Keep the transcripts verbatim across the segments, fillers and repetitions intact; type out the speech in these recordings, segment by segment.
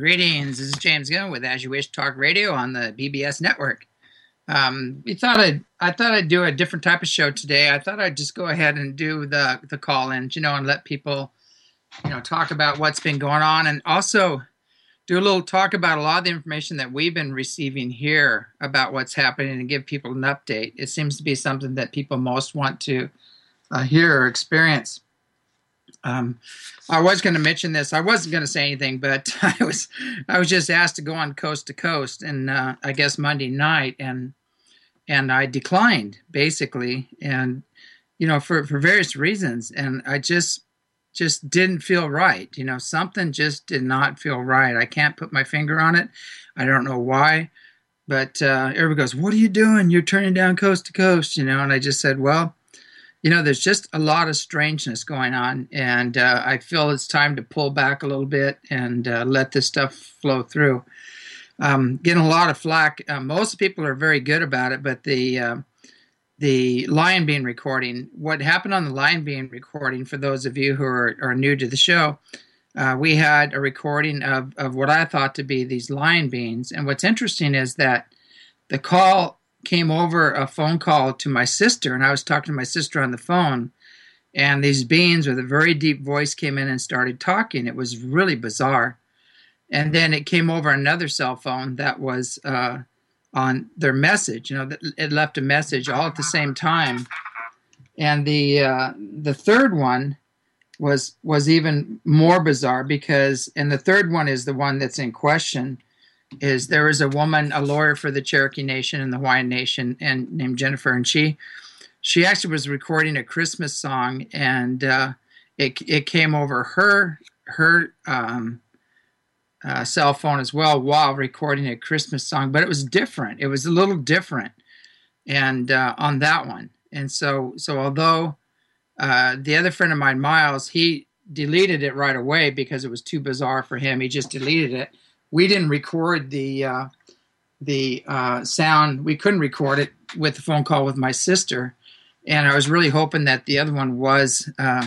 Greetings. This is James Gunn with As You Wish Talk Radio on the B B S network. Um, we thought I'd, I thought I'd do a different type of show today. I thought I'd just go ahead and do the the call-ins, you know, and let people, you know, talk about what's been going on, and also do a little talk about a lot of the information that we've been receiving here about what's happening and give people an update. It seems to be something that people most want to uh, hear or experience. Um, I was going to mention this. I wasn't going to say anything, but I was I was just asked to go on Coast to Coast, and uh, I guess Monday night, and and I declined basically, and you know for, for various reasons, and I just just didn't feel right. You know, something just did not feel right. I can't put my finger on it. I don't know why, but uh, everybody goes, "What are you doing? You're turning down Coast to Coast," you know, and I just said, well, you know, there's just a lot of strangeness going on, and uh, I feel it's time to pull back a little bit and uh, let this stuff flow through. Um, getting a lot of flack. Uh, most people are very good about it, but the uh, the Lion Bean recording, what happened on the Lion Bean recording, for those of you who are, are new to the show, uh, we had a recording of, of what I thought to be these lion beans. And what's interesting is that the call came over a phone call to my sister, and I was talking to my sister on the phone, and these beings with a very deep voice came in and started talking. It was really bizarre. And then it came over another cell phone that was uh, on their message. You know, it left a message all at the same time. And the uh, the third one was was even more bizarre, because, and the third one is the one that's in question, is there is a woman, a lawyer for the Cherokee Nation and the Hawaiian Nation, and named Jennifer, and she she actually was recording a Christmas song, and uh, it it came over her her um, uh, cell phone as well while recording a Christmas song, but it was different. It was a little different, and uh, on that one, and so so although uh, the other friend of mine, Miles, he deleted it right away because it was too bizarre for him. He just deleted it. We didn't record the uh, the uh, sound. We couldn't record it with the phone call with my sister, and I was really hoping that the other one was uh,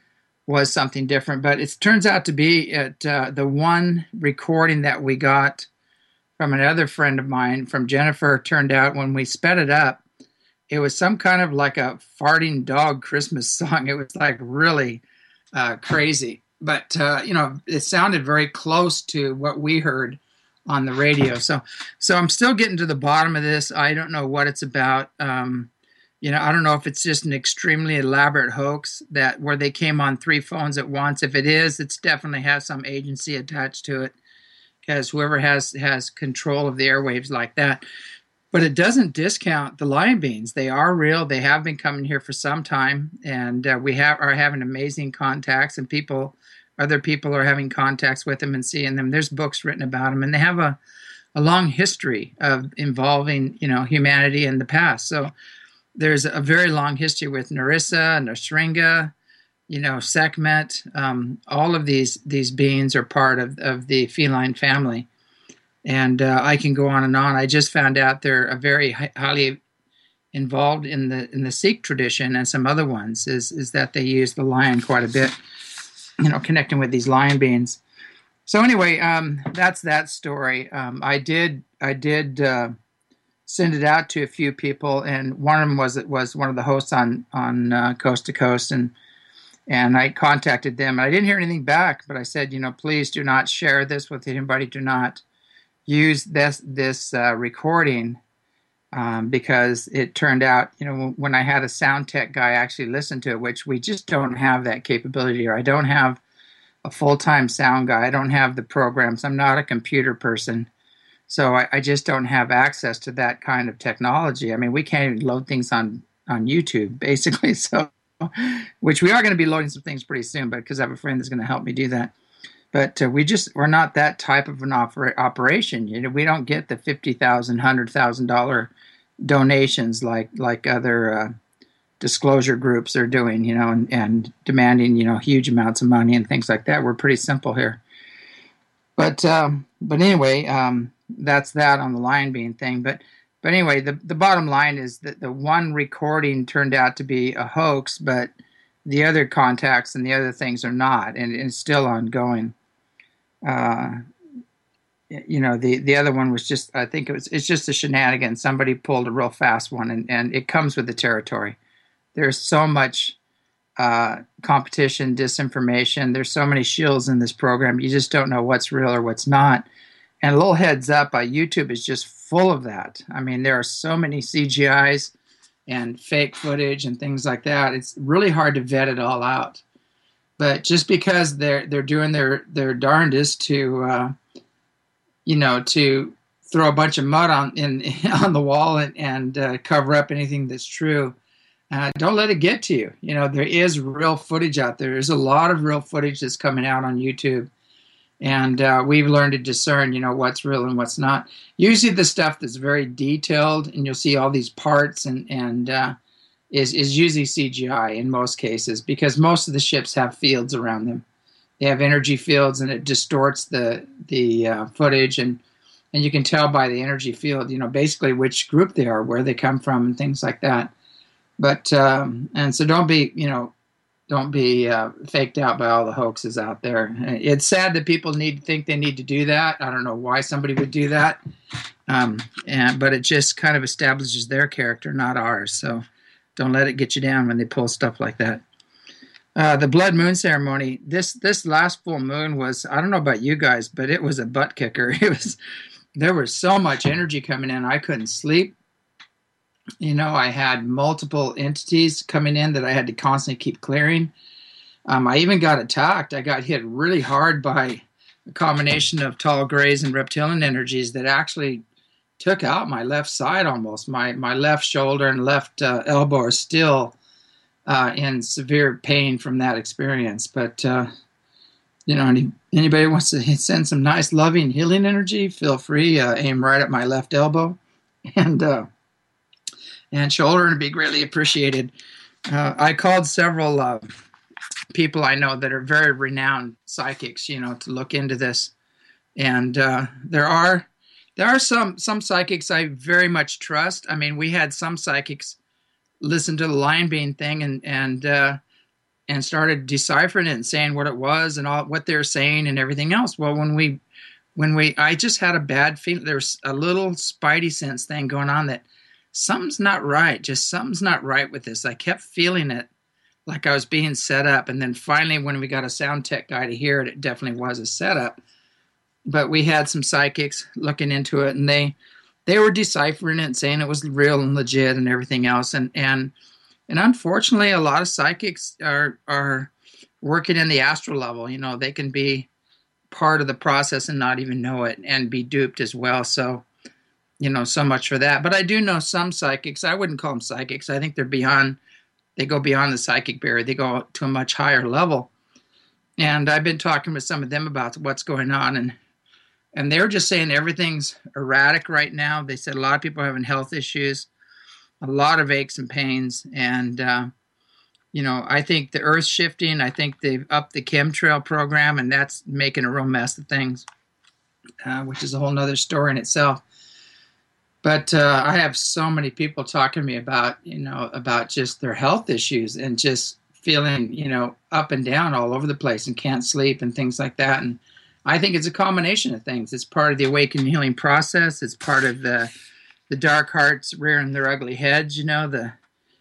was something different. But it turns out to be at uh, the one recording that we got from another friend of mine, from Jennifer. Turned out when we sped it up, it was some kind of like a farting dog Christmas song. It was like really uh, crazy. But, uh, you know, it sounded very close to what we heard on the radio. So so I'm still getting to the bottom of this. I don't know what it's about. Um, you know, I don't know if it's just an extremely elaborate hoax that where they came on three phones at once. If it is, it's definitely has some agency attached to it, because whoever has, has control of the airwaves like that. But it doesn't discount the Lion Beans. They are real. They have been coming here for some time, and uh, we have are having amazing contacts, and people... Other people are having contacts with them and seeing them. There's books written about them, and they have a, a long history of involving, you know, humanity in the past. So there's a very long history with Narissa, Nasringa, you know, Sekhmet. Um, all of these these beings are part of, of the feline family. And uh, I can go on and on. I just found out they're a very hi- highly involved in the in the Sikh tradition, and some other ones, is, is that they use the lion quite a bit, you know, connecting with these lion beings. So anyway, um, that's that story. Um, I did, I did uh, send it out to a few people, and one of them was was one of the hosts on on uh, Coast to Coast, and and I contacted them. And I didn't hear anything back, but I said, you know, please do not share this with anybody. Do not use this this uh, recording. Um, because it turned out, you know, when I had a sound tech guy actually listen to it, which we just don't have that capability here. I don't have a full-time sound guy. I don't have the programs. I'm not a computer person. So I, I just don't have access to that kind of technology. I mean, we can't even load things on, on YouTube, basically. So, which we are going to be loading some things pretty soon, but because I have a friend that's going to help me do that. But uh, we just, we're not that type of an oper- operation. You know, we don't get the fifty thousand dollars, one hundred thousand dollars donations like like other uh, disclosure groups are doing, you know, and, and demanding, you know, huge amounts of money and things like that. We're pretty simple here. But um, but anyway, um, that's that on the Lion Bean thing. But but anyway, the, the bottom line is that the one recording turned out to be a hoax, but the other contacts and the other things are not, and it's still ongoing. Uh, you know, the the other one was just, I think it was it's just a shenanigan. Somebody pulled a real fast one, and and it comes with the territory. There's so much uh, competition, disinformation. There's so many shills in this program. You just don't know what's real or what's not. And a little heads up, uh, YouTube is just full of that. I mean, there are so many C G Is and fake footage and things like that. It's really hard to vet it all out. But just because they're they're doing their their darndest to, uh, you know, to throw a bunch of mud on in on the wall and and uh, cover up anything that's true, uh, don't let it get to you. You know, there is real footage out there. There's a lot of real footage that's coming out on YouTube. And uh, we've learned to discern, you know, what's real and what's not. Usually the stuff that's very detailed, and you'll see all these parts, and, and uh, is, is usually C G I in most cases, because most of the ships have fields around them. They have energy fields, and it distorts the the uh, footage, and, and you can tell by the energy field, you know, basically which group they are, where they come from, and things like that. But, um, and so don't be, you know, Don't be uh, faked out by all the hoaxes out there. It's sad that people need to think they need to do that. I don't know why somebody would do that, um, and but it just kind of establishes their character, not ours. So don't let it get you down when they pull stuff like that. Uh, the blood moon ceremony. This this last full moon was, I don't know about you guys, but it was a butt kicker. It was there was so much energy coming in. I couldn't sleep. You know, I had multiple entities coming in that I had to constantly keep clearing. Um, I even got attacked. I got hit really hard by a combination of tall grays and reptilian energies that actually took out my left side almost. My my left shoulder and left uh, elbow are still uh, in severe pain from that experience. But, uh, you know, any, anybody wants to send some nice, loving, healing energy, feel free. Uh, aim right at my left elbow. And... Uh, and shoulder, and be greatly appreciated. Uh, I called several uh, people I know that are very renowned psychics, you know, to look into this. And uh, there are there are some some psychics I very much trust. I mean, we had some psychics listen to the lion being thing and and uh, and started deciphering it and saying what it was and all what they're saying and everything else. Well, when we when we I just had a bad feeling. There's a little spidey sense thing going on that something's not right. Just something's not right with this. I kept feeling it like I was being set up. And then finally, when we got a sound tech guy to hear it, it definitely was a setup. But we had some psychics looking into it, and they they were deciphering it and saying it was real and legit and everything else. And and and unfortunately, a lot of psychics are are working in the astral level. You know, they can be part of the process and not even know it and be duped as well. So, you know, so much for that. But I do know some psychics. I wouldn't call them psychics. I think they're beyond, they go beyond the psychic barrier. They go to a much higher level. And I've been talking with some of them about what's going on. And and they're just saying everything's erratic right now. They said a lot of people are having health issues, a lot of aches and pains. And, uh, you know, I think the Earth's shifting. I think they've upped the chemtrail program, and that's making a real mess of things, uh, which is a whole nother story in itself. But uh, I have so many people talking to me about, you know, about just their health issues and just feeling, you know, up and down all over the place and can't sleep and things like that. And I think it's a combination of things. It's part of the awakening healing process. It's part of the the dark hearts rearing their ugly heads, you know, the,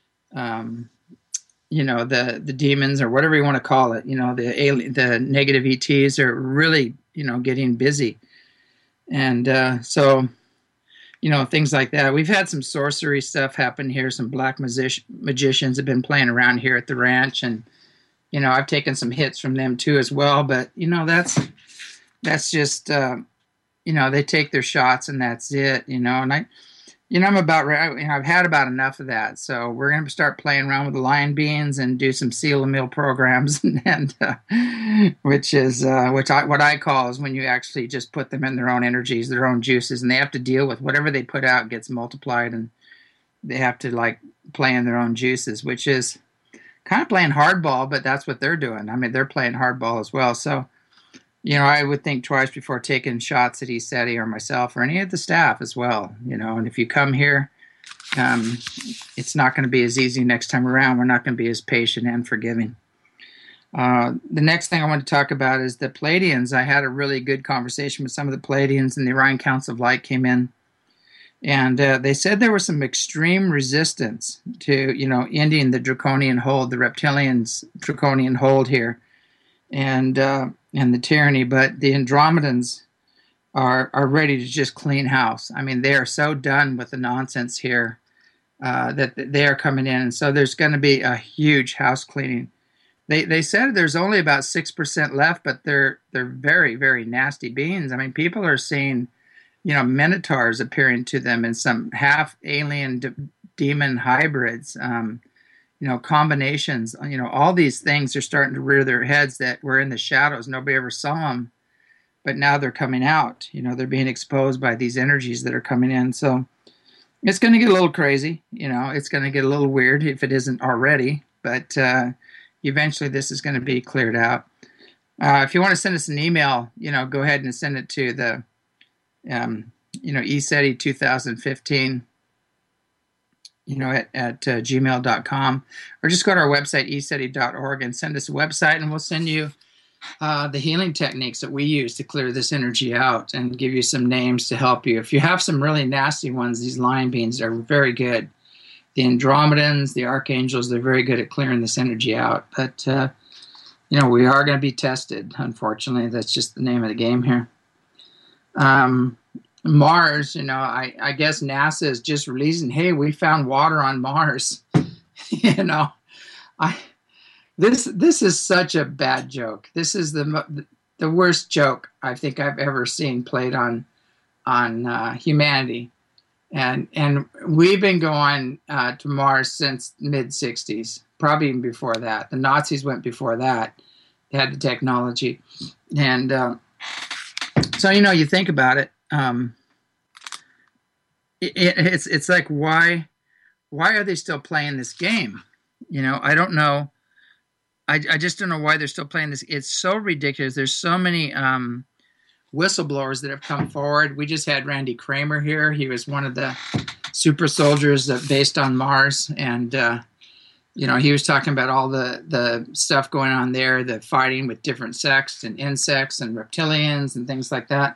um, you know, the the demons or whatever you want to call it. You know, the alien, the negative E Ts are really, you know, getting busy, and uh, so. You know, things like that. We've had some sorcery stuff happen here. Some black magic- magicians have been playing around here at the ranch, and you know, I've taken some hits from them too as well. But you know, that's that's just uh, you know, they take their shots and that's it. You know, and I, you know, I'm about ready. You know, I've had about enough of that. So we're going to start playing around with the lion beans and do some seal and meal programs, and, and uh, which is uh, which I what I call is when you actually just put them in their own energies, their own juices, and they have to deal with whatever they put out gets multiplied, and they have to like play in their own juices, which is kind of playing hardball, but that's what they're doing. I mean, they're playing hardball as well. So. You know, I would think twice before taking shots at ECETI or myself or any of the staff as well. You know, and if you come here, um, it's not going to be as easy next time around. We're not going to be as patient and forgiving. Uh, the next thing I want to talk about is the Pleiadians. I had a really good conversation with some of the Pleiadians, and the Orion Council of Light came in, and uh, they said there was some extreme resistance to, you know, ending the draconian hold, the reptilians' draconian hold here, and uh, and the tyranny. But the Andromedans are are ready to just clean house. I mean, they are so done with the nonsense here uh, that they are coming in, and so there's going to be a huge house cleaning. They they said there's only about six percent left, but they're they're very very nasty beings. I mean, people are seeing, you know, minotaurs appearing to them in some half alien de- demon hybrids. Um, you know, combinations. You know, all these things are starting to rear their heads that were in the shadows. Nobody ever saw them, but now they're coming out. You know, they're being exposed by these energies that are coming in. So it's going to get a little crazy. You know, it's going to get a little weird if it isn't already. But uh, eventually, this is going to be cleared out. Uh, if you want to send us an email, you know, go ahead and send it to the, um, you know, ECETI twenty fifteen, you know, at, at uh, gmail dot com, or just go to our website, e ceti dot org, and send us a website, and we'll send you uh, the healing techniques that we use to clear this energy out and give you some names to help you. If you have some really nasty ones, these lion beings are very good. The Andromedans, the archangels, they're very good at clearing this energy out. But, uh, you know, we are going to be tested, unfortunately. That's just the name of the game here. Um, Mars, you know, I, I guess NASA is just releasing, hey, we found water on Mars. you know, I this this is such a bad joke. This is the the worst joke I think I've ever seen played on on uh, humanity. And and we've been going uh, to Mars since mid sixties, probably even before that. The Nazis went before that. They had the technology. And uh, so, you know, you think about it, um, it, it, it's it's like, why why are they still playing this game? You know, I don't know. I, I just don't know why they're still playing this. It's so ridiculous. There's so many um, whistleblowers that have come forward. We just had Randy Kramer here. He was one of the super soldiers that based on Mars, and uh, you know, he was talking about all the the stuff going on there, the fighting with different sects and insects and reptilians and things like that.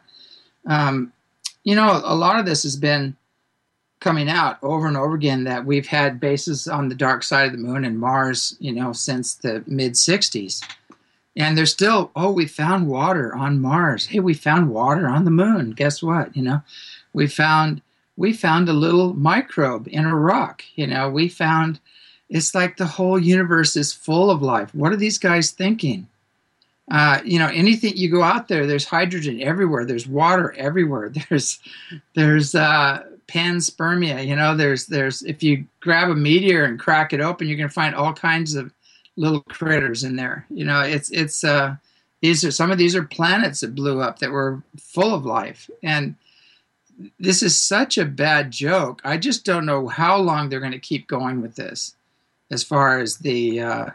Um, you know, a lot of this has been coming out over and over again, that we've had bases on the dark side of the moon and Mars, you know, since the mid sixties. And they're still, oh, we found water on Mars. Hey, we found water on the moon. Guess what? You know, we found we found a little microbe in a rock. You know, we found, it's like the whole universe is full of life. What are these guys thinking? Uh, you know, anything you go out there, there's hydrogen everywhere. There's water everywhere. There's there's uh, panspermia. You know, there's there's if you grab a meteor and crack it open, you're going to find all kinds of little critters in there. You know, it's it's uh, these are some of these are planets that blew up that were full of life, and this is such a bad joke. I just don't know how long they're going to keep going with this, as far as the uh,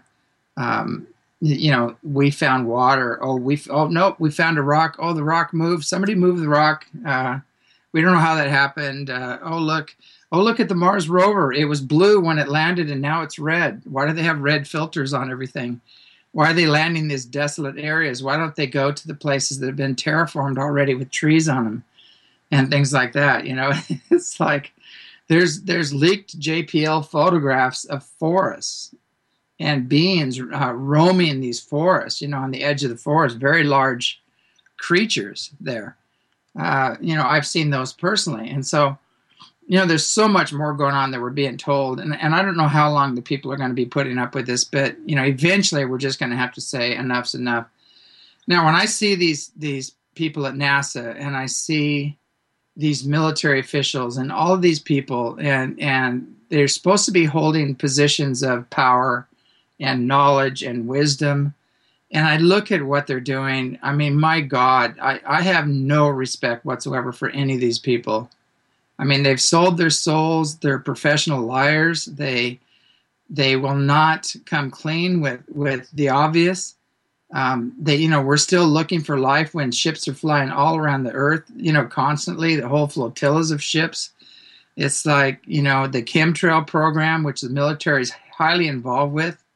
um, you know, we found water. Oh, we oh no, we found a rock. Oh, the rock moved. Somebody moved the rock. Uh, we don't know how that happened. Uh, oh look. Oh, look at the Mars rover. It was blue when it landed, and now it's red. Why do they have red filters on everything? Why are they landing in these desolate areas? Why don't they go to the places that have been terraformed already with trees on them and things like that? You know, it's like there's there's leaked J P L photographs of forests and beings uh, roaming these forests, you know, on the edge of the forest, very large creatures there. Uh, you know, I've seen those personally. And so, you know, there's so much more going on that we're being told. And, and I don't know how long the people are going to be putting up with this, but, you know, eventually we're just going to have to say enough's enough. Now, when I see these these people at NASA and I see these military officials and all of these people, and, and they're supposed to be holding positions of power and knowledge and wisdom, and I look at what they're doing, I mean, my God, I, I have no respect whatsoever for any of these people. I mean, they've sold their souls. They're professional liars. They they will not come clean with, with the obvious. Um, they, you know, we're still looking for life when ships are flying all around the earth, you know, constantly, the whole flotillas of ships. It's like, you know, the chemtrail program, which the military is highly involved with.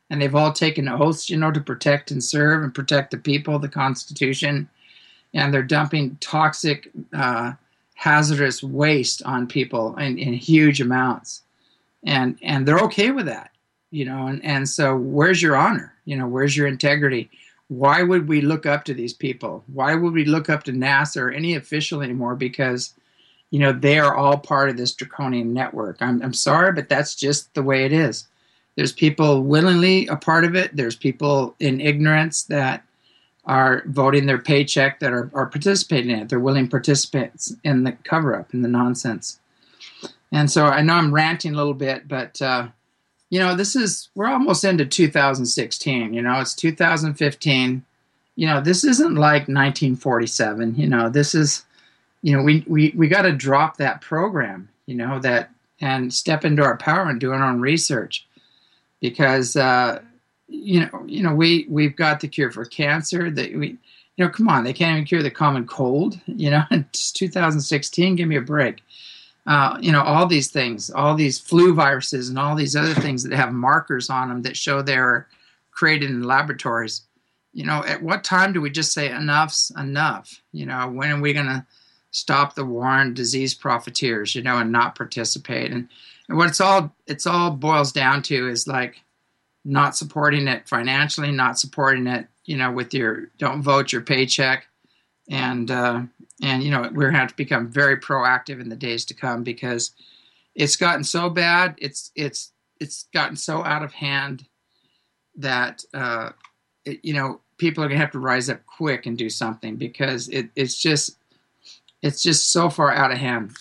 and they've all taken oaths, you know, to protect and serve and protect the people, the Constitution, and they're dumping toxic, uh, hazardous waste on people in, in huge amounts, and and they're okay with that, you know. And and so where's your honor? You know, where's your integrity? Why would we look up to these people? Why would we look up to NASA or any official anymore? Because, you know, they are all part of this draconian network. I'm, I'm sorry, but that's just the way it is. There's people willingly a part of it. There's people in ignorance that are voting their paycheck that are, are participating in it. They're willing participants in the cover-up, in the nonsense. And so I know I'm ranting a little bit, but, uh, you know, this is, we're almost into two thousand sixteen. You know, it's two thousand fifteen. You know, this isn't like nineteen forty-seven. You know, this is, you know, we, we, we got to drop that program, you know, that, and step into our power and do our own research. Because, uh, you know, you know, we, we've got the cure for cancer. That we, you know, come on, they can't even cure the common cold. You know, it's two thousand sixteen, give me a break. Uh, you know, all these things, all these flu viruses and all these other things that have markers on them that show they're created in laboratories. You know, at what time do we just say enough's enough? You know, when are we going to stop the war on disease profiteers, you know, and not participate? And, and what it's all, it's all boils down to is like not supporting it financially, not supporting it, you know, with your, don't vote your paycheck. And, uh, and, you know, we're going to have to become very proactive in the days to come, because it's gotten so bad. It's, it's, it's gotten so out of hand that, uh, it, you know, people are going to have to rise up quick and do something, because it, it's just, it's just so far out of hand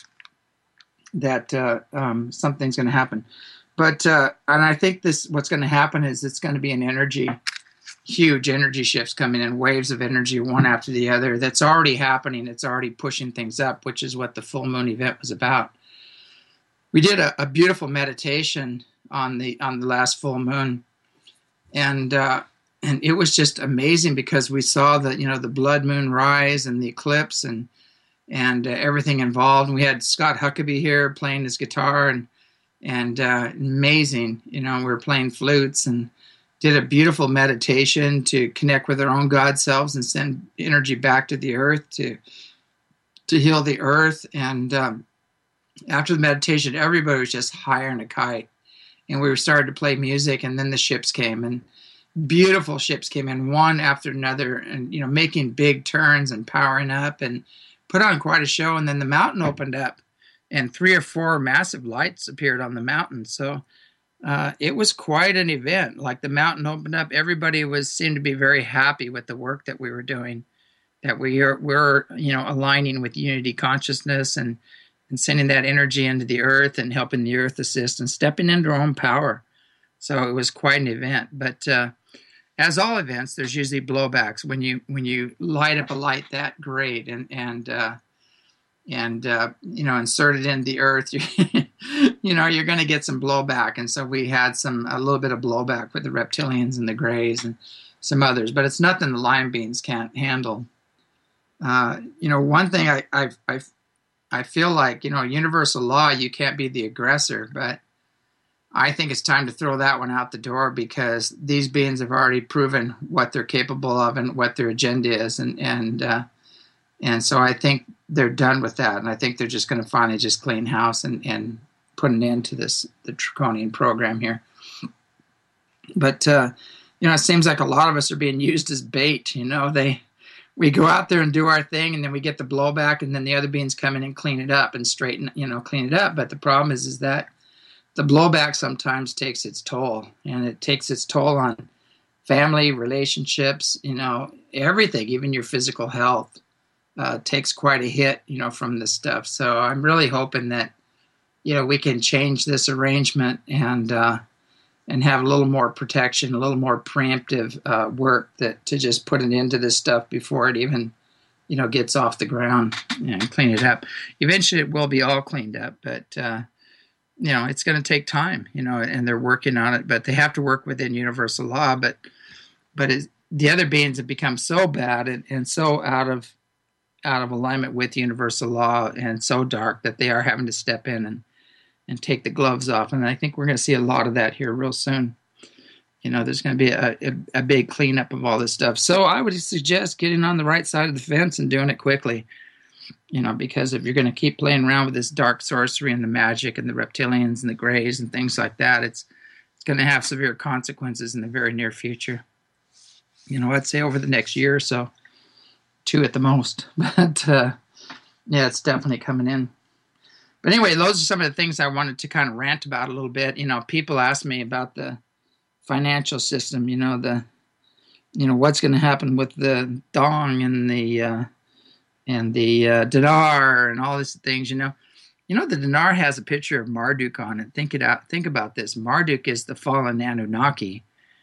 that, uh, um, something's going to happen. But, uh, and I think this, what's going to happen is it's going to be an energy, huge energy shifts coming in, waves of energy, one after the other. That's already happening. It's already pushing things up, which is what the full moon event was about. We did a, a beautiful meditation on the on the last full moon, and uh, and it was just amazing, because we saw the you know the blood moon rise and the eclipse and and uh, everything involved. And we had Scott Huckabee here playing his guitar, and and uh, amazing. You know, we were playing flutes and did a beautiful meditation to connect with our own God selves and send energy back to the earth to to heal the earth. And um, after the meditation, everybody was just higher than a kite. And we were started to play music, and then the ships came, and beautiful ships came in one after another, and you know making big turns and powering up, and put on quite a show. And then the mountain opened up, and three or four massive lights appeared on the mountain. So Uh, it was quite an event. Like, the mountain opened up, everybody was seemed to be very happy with the work that we were doing, that we are we're you know aligning with unity consciousness and and sending that energy into the earth and helping the earth assist and stepping into our own power. So it was quite an event. But uh, as all events, there's usually blowbacks when you when you light up a light that great and and uh, and uh, you know insert it in the earth. You know, you're going to get some blowback. And so we had some, a little bit of blowback with the reptilians and the grays and some others, but it's nothing the lime beans can't handle. Uh, you know, one thing I, I, I, I feel like, you know, universal law, you can't be the aggressor, but I think it's time to throw that one out the door, because these beings have already proven what they're capable of and what their agenda is. And, and, uh, and so I think they're done with that. And I think they're just going to finally just clean house and, and, put an end to this, the draconian program here. But, uh, you know, it seems like a lot of us are being used as bait. You know, they, we go out there and do our thing, and then we get the blowback, and then the other beings come in and clean it up and straighten, you know, clean it up. But the problem is, is that the blowback sometimes takes its toll, and it takes its toll on family, relationships, you know, everything, even your physical health, uh, takes quite a hit, you know, from this stuff. So I'm really hoping that, you know, we can change this arrangement and uh, and have a little more protection, a little more preemptive uh, work that to just put an end to this stuff before it even, you know, gets off the ground and clean it up. Eventually, it will be all cleaned up, but uh, you know, it's going to take time, you know, and they're working on it. But they have to work within universal law. But but it, the other beings have become so bad and, and so out of out of alignment with universal law and so dark that they are having to step in and and take the gloves off. And I think we're going to see a lot of that here real soon. You know, there's going to be a, a, a big cleanup of all this stuff. So I would suggest getting on the right side of the fence and doing it quickly. You know, because if you're going to keep playing around with this dark sorcery and the magic and the reptilians and the grays and things like that, it's it's going to have severe consequences in the very near future. You know, I'd say over the next year or so, two at the most. But uh, yeah, it's definitely coming in. But anyway, those are some of the things I wanted to kind of rant about a little bit. You know, people ask me about the financial system. You know, the you know what's going to happen with the dong and the uh, and the uh, dinar and all these things, you know. You know, the dinar has a picture of Marduk on it. Think it out. Think about this. Marduk is the fallen Anunnaki.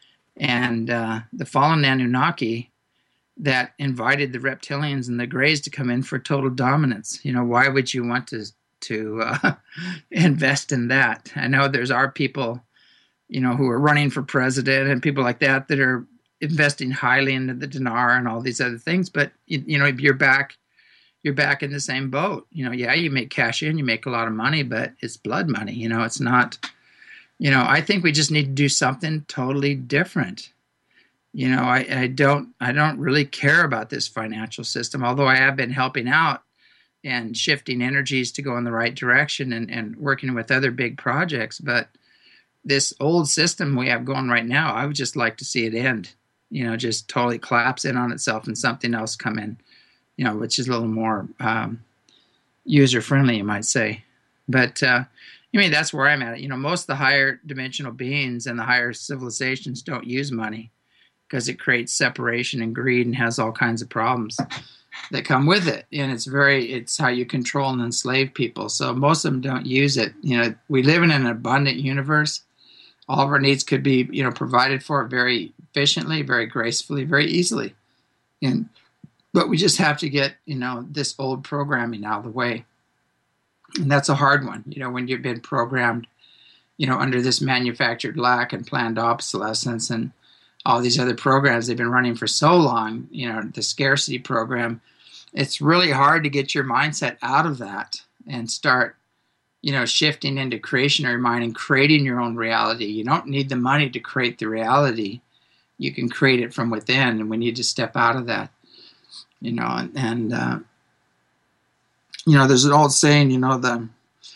And uh, the fallen Anunnaki that invited the reptilians and the grays to come in for total dominance. You know, why would you want to, to uh, invest in that? I know there's our people, you know, who are running for president and people like that that are investing highly into the dinar and all these other things. But, you, you know, you're back you're back in the same boat. You know, yeah, you make cash in, you make a lot of money, but it's blood money. You know, it's not, you know, I think we just need to do something totally different. You know, I, I don't, I don't really care about this financial system, although I have been helping out and shifting energies to go in the right direction and, and working with other big projects. But this old system we have going right now, I would just like to see it end, you know, just totally collapse in on itself and something else come in. You know, which is a little more um, user-friendly, you might say. But, uh, I mean, that's where I'm at. You know, most of the higher dimensional beings and the higher civilizations don't use money because it creates separation and greed and has all kinds of problems that come with it. And it's very, it's how you control and enslave people. So most of them don't use it. You know, we live in an abundant universe. All of our needs could be, you know, provided for very efficiently, very gracefully, very easily. And But we just have to get, you know, this old programming out of the way. And that's a hard one, you know, when you've been programmed, you know, under this manufactured lack and planned obsolescence and all these other programs they've been running for so long, you know, the scarcity program. It's really hard to get your mindset out of that and start, you know, shifting into creationary mind and creating your own reality. You don't need the money to create the reality. You can create it from within, and we need to step out of that. You know, and, and uh, you know, there's an old saying, you know, the,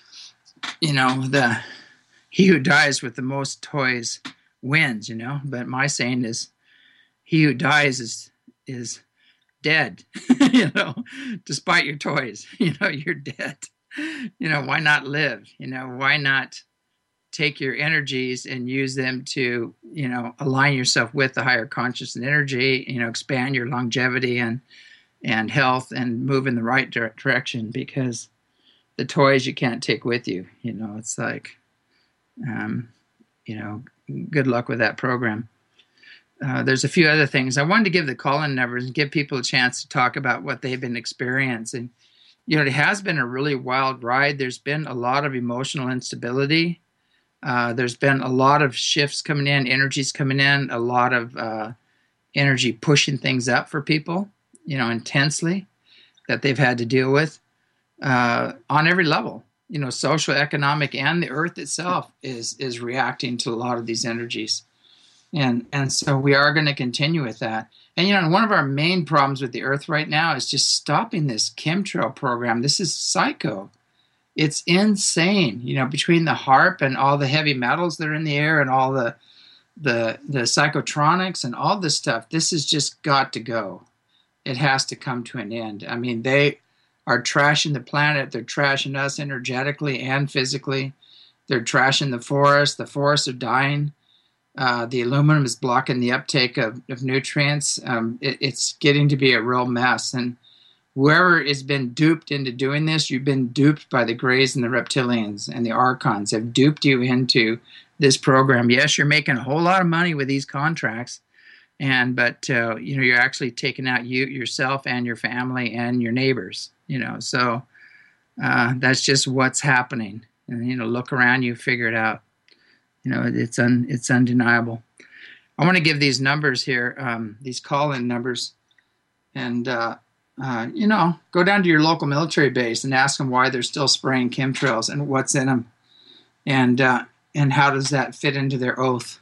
you know, the, he who dies with the most toys wins, you know, but my saying is, he who dies is, is dead, you know, despite your toys, you know, you're dead. You know, why not live? You know, why not take your energies and use them to, you know, align yourself with the higher conscious and energy, you know, expand your longevity and, and health and move in the right dire- direction, because the toys you can't take with you. You know, it's like, um, you know, good luck with that program. Uh, there's a few other things. I wanted to give the call-in numbers and give people a chance to talk about what they've been experiencing. You know, it has been a really wild ride. There's been a lot of emotional instability. Uh, there's been a lot of shifts coming in, energies coming in, a lot of uh, energy pushing things up for people, you know, intensely, that they've had to deal with uh, on every level. You know, social, economic, and the earth itself is is reacting to a lot of these energies. And and so we are going to continue with that. And, you know, one of our main problems with the earth right now is just stopping this chemtrail program. This is psycho. It's insane, you know, between the HAARP and all the heavy metals that are in the air and all the the the psychotronics and all this stuff. This has just got to go. It has to come to an end. I mean, they are trashing the planet. They're trashing us energetically and physically. They're trashing the forest. The forests are dying. Uh, the aluminum is blocking the uptake of, of nutrients. Um, it, it's getting to be a real mess. And whoever has been duped into doing this, you've been duped by the Greys and the Reptilians and the Archons have duped you into this program. Yes, you're making a whole lot of money with these contracts. And but uh, you know, you're actually taking out you yourself and your family and your neighbors. You know, so uh, that's just what's happening. And you know, look around you, figure it out. You know, it's un, it's undeniable. I want to give these numbers here, um, these call-in numbers, and uh, uh, you know, go down to your local military base and ask them why they're still spraying chemtrails and what's in them, and uh, and how does that fit into their oath.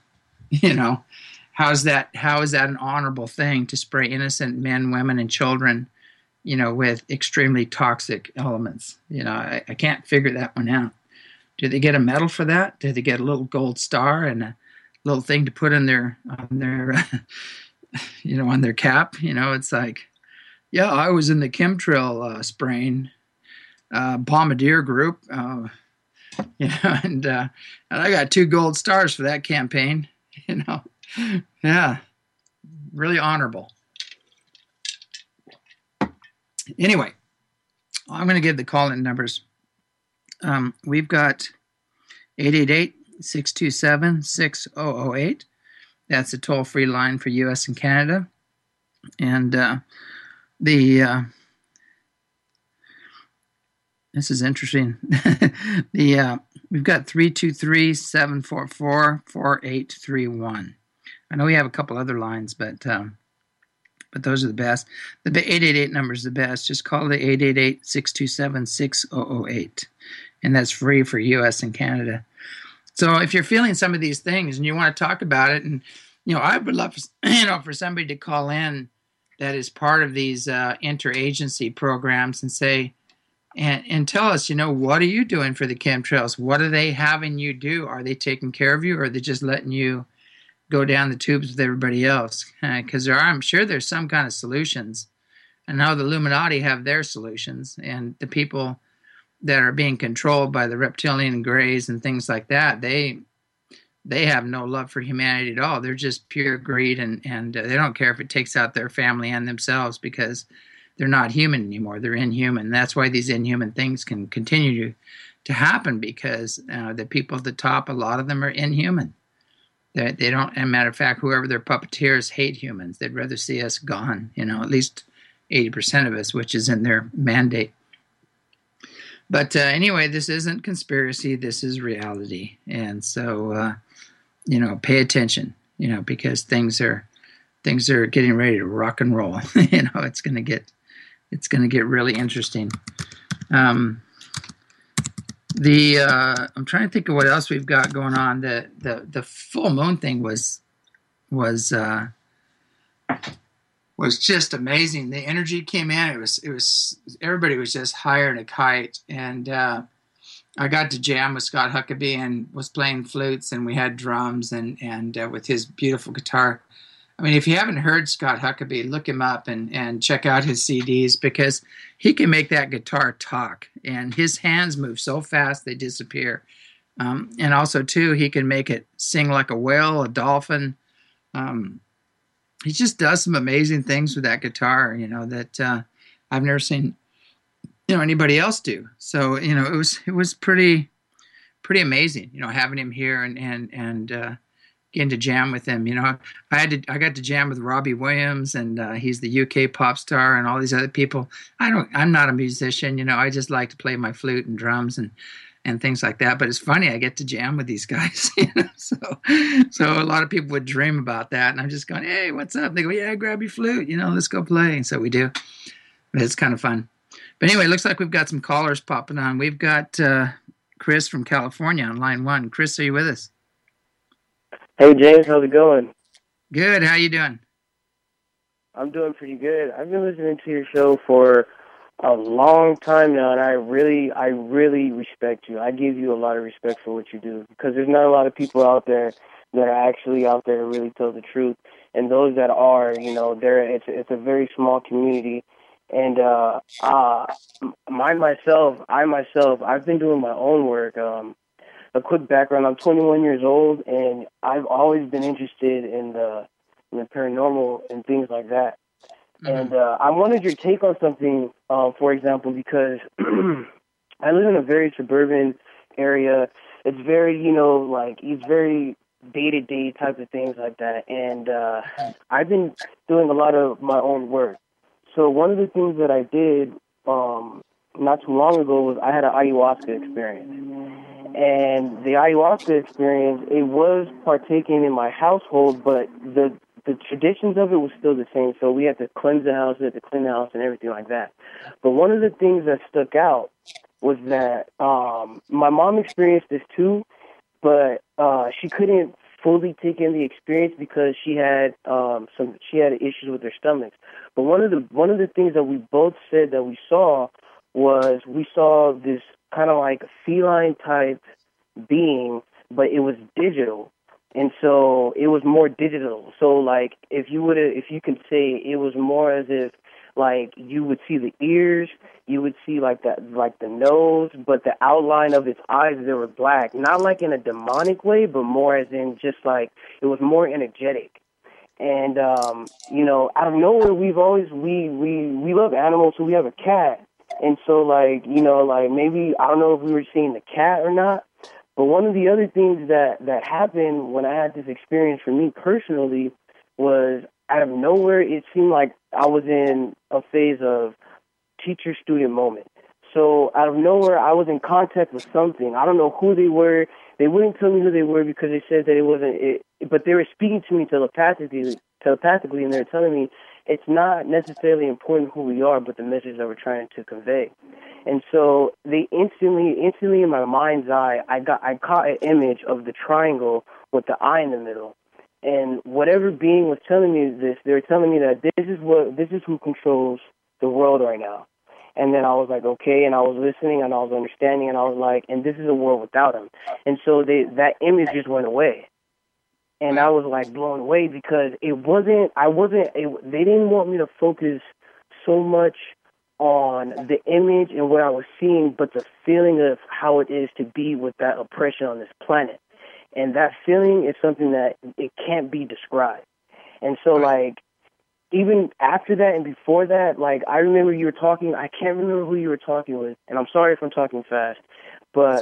You know, how's that? How is that an honorable thing to spray innocent men, women, and children? You know, with extremely toxic elements. You know, I, I can't figure that one out. Do they get a medal for that? Do they get a little gold star and a little thing to put in their on their you know on their cap? You know, it's like, yeah, I was in the chemtrail uh, spraying uh, bombardier group, uh, you know, and uh, and I got two gold stars for that campaign. You know, yeah, really honorable. Anyway, I'm going to give the call-in numbers. Um, we've got eight eight eight, six two seven, six zero zero eight. That's a toll-free line for U S and Canada. And uh, the uh, this is interesting. the uh, we've got three two three, seven four four, four eight three one. I know we have a couple other lines, but um, but those are the best. The eight eight eight number is the best. Just call the eight eight eight, six two seven, six zero zero eight. And that's free for U S and Canada. So if you're feeling some of these things and you want to talk about it, and you know, I would love, for, you know, for somebody to call in that is part of these uh, interagency programs and say, and and tell us, you know, what are you doing for the chemtrails? What are they having you do? Are they taking care of you, or are they just letting you go down the tubes with everybody else? Because uh, there are, I'm sure there's some kind of solutions. And now the Illuminati have their solutions, and the people that are being controlled by the reptilian greys and things like that, they they have no love for humanity at all. They're just pure greed, and, and uh, they don't care if it takes out their family and themselves, because they're not human anymore. They're inhuman. That's why these inhuman things can continue to, to happen, because uh, the people at the top, a lot of them are inhuman. They, they don't, as a matter of fact, whoever their puppeteers hate humans. They'd rather see us gone, you know, at least eighty percent of us, which is in their mandate. But uh, anyway, this isn't conspiracy. This is reality. And so, uh, you know, pay attention, you know, because things are things are getting ready to rock and roll. you know, it's going to get it's going to get really interesting. Um, the uh, I'm trying to think of what else we've got going on. The the the full moon thing was was uh, was just amazing. The energy came in. It was, it was, everybody was just higher than a kite. And uh, I got to jam with Scott Huckabee and was playing flutes, and we had drums and, and uh, with his beautiful guitar. I mean, if you haven't heard Scott Huckabee, look him up and, and check out his C Ds, because he can make that guitar talk, and his hands move so fast they disappear. Um, and also, too, he can make it sing like a whale, a dolphin. Um, He just does some amazing things with that guitar, you know, that uh, I've never seen, you know, anybody else do. So, you know, it was it was pretty pretty amazing, you know, having him here and and and uh, getting to jam with him. You know, I had to I got to jam with Robbie Williams, and uh, he's the U K pop star, and all these other people. I don't I'm not a musician, you know. I just like to play my flute and drums and. and things like that. But it's funny, I get to jam with these guys. You know? So so a lot of people would dream about that. And I'm just going, hey, what's up? They go, yeah, grab your flute, you know, let's go play. And so we do. But it's kind of fun. But anyway, it looks like we've got some callers popping on. We've got uh, Chris from California on line one. Chris, are you with us? Hey, James, how's it going? Good. How you doing? I'm doing pretty good. I've been listening to your show for a long time now, and I really, I really respect you. I give you a lot of respect for what you do, because there's not a lot of people out there that are actually out there to really tell the truth. And those that are, you know, they're it's it's a very small community. And uh, uh, my myself, I myself, I've been doing my own work. Um, a quick background: I'm twenty-one years old, and I've always been interested in the in the paranormal and things like that. And uh, I wanted your take on something, uh, for example, because I live in a very suburban area. It's very, you know, like, it's very day-to-day type of things like that. And uh, I've been doing a lot of my own work. So one of the things that I did um, not too long ago was I had an ayahuasca experience. And the ayahuasca experience, it was partaking in my household, but the the traditions of it was still the same. So we had to cleanse the house, we had to clean the house and everything like that. But one of the things that stuck out was that um, my mom experienced this too, but uh, she couldn't fully take in the experience because she had um, some she had issues with her stomach. But one of the one of the things that we both said that we saw was we saw this kind of like feline type being, but it was digital. And so it was more digital. So like if you would if you could say it was more as if like you would see the ears, you would see like that like the nose, but the outline of its eyes, they were black. Not like in a demonic way, but more as in just like it was more energetic. And um, you know, out of nowhere we've always we, we, we love animals, so we have a cat. And so like, you know, like maybe I don't know if we were seeing the cat or not. But one of the other things that, that happened when I had this experience for me personally was out of nowhere, it seemed like I was in a phase of teacher-student moment. So out of nowhere, I was in contact with something. I don't know who they were. They wouldn't tell me who they were because they said that it wasn't it. But they were speaking to me telepathically, telepathically, and they were telling me it's not necessarily important who we are, but the message that we're trying to convey. And so they instantly, instantly in my mind's eye, I got, I caught an image of the triangle with the eye in the middle. And whatever being was telling me this, they were telling me that this is what, this is who controls the world right now. And then I was like, okay, and I was listening and I was understanding, and I was like, and this is a world without him. And so they, that image just went away. And I was like blown away because it wasn't, I wasn't, it, they didn't want me to focus so much on the image and what I was seeing, but the feeling of how it is to be with that oppression on this planet. And that feeling is something that it can't be described. And so like, even after that and before that, like I remember you were talking, I can't remember who you were talking with, and I'm sorry if I'm talking fast, but